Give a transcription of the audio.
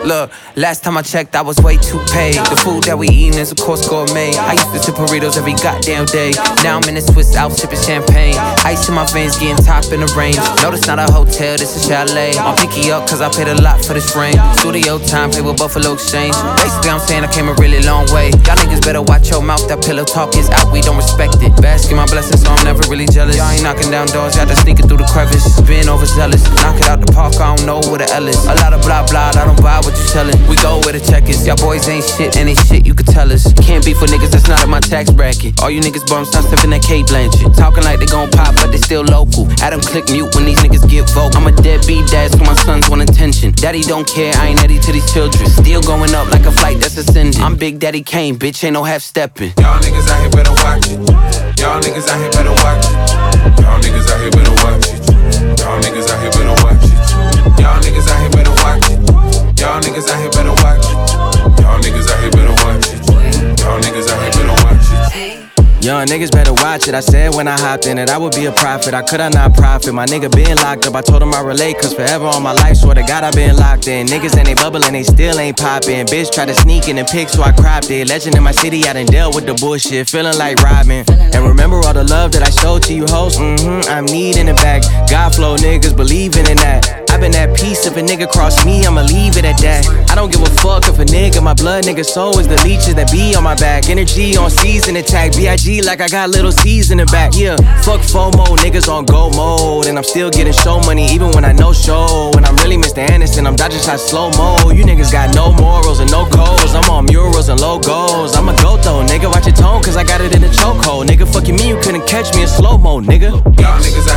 Look, last time I checked, I was way too paid. The food that we eatin' is of course gourmet. I used to sip burritos every goddamn day. Now I'm in a Swiss out sipping champagne. Ice in my veins, getting top in the range. No, this not a hotel, this a chalet. I'm picky up cause I paid a lot for this rain. Studio time, pay with Buffalo Exchange. Basically, I'm saying I came a really long way. Y'all niggas better watch your mouth, that pillow talk is out, we don't respect it. Basking my blessings, so I'm never really jealous. Y'all ain't knocking down doors, y'all just sneaking through the crevice. Being overzealous, knock it out the park, I don't know where the L is. A lot of blah blah, I don't buy what you selling. We go where the check is. Y'all boys ain't shit, and ain't shit you could tell us. Can't be for niggas that's not in my tax bracket. All you niggas bums not stepping that Kate Blanchett. Talking like they gon' pop, but they still local. Adam click mute when these niggas get vocal. I'm a deadbeat dad, so my sons want attention. Daddy don't care, I ain't Eddie to these children. Still going up like a flight that's ascending. I'm Big Daddy Kane, bitch, ain't no half stepping. Y'all niggas out here better watch it. Y'all niggas out here better watch it. Y'all niggas out here better watch it. Y'all niggas out here better watch it. Y'all niggas out here better watch it. Y'all niggas out here better watch it. Y'all niggas out here better watch it. Y'all niggas out here better watch it. Young niggas better watch it. I said when I hopped in it I would be a prophet. I could I not profit? My nigga been locked up. I told him I relate cause forever all my life, swear to God I been locked in. Niggas and they bubbling, they still ain't poppin'. Bitch try to sneak in the pic so I cropped it. Legend in my city, I done dealt with the bullshit. Feeling like Robin. And remember all the love that I showed to you hoes? I'm needing it back. God flow niggas believing in that. I been at peace, if a nigga cross me, I'ma leave it at that. I don't give a fuck if a nigga, my blood nigga soul is the leeches that be on my back. Energy on season attack, B.I.G. like I got little C's in the back. Yeah, fuck FOMO, niggas on go mode. And I'm still getting show money even when I no show. And I'm really Mr. Anderson, I'm dodging shots slow-mo. You niggas got no morals and no codes. I'm on murals and logos. I'm a goat though, nigga, watch your tone cause I got it in the chokehold. Nigga, fuck you mean you couldn't catch me in slow-mo, nigga. Y'all niggas